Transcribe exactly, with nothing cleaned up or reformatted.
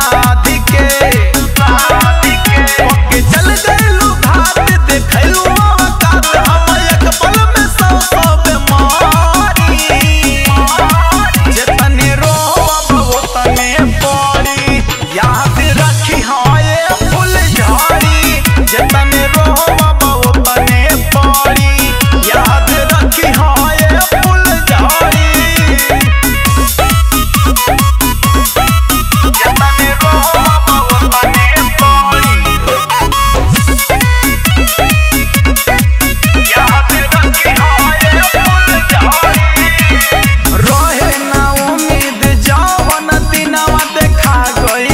लाद के पक्के चल गइलू घाट देखलू औकात हम एक पल में सौ सौ बेमारी जितने रोब ओतने पड़ी याद रखी हाँ ये फूल झाड़ी जितने रोब ओतने पड़ी याद रखी हाँ ये फूल झाड़ी जितने रोब ओतने पड़ी याद रखी हाँ ये फूल झाड़ी रहे ना उम्मीद जवन दिनवा देखा गई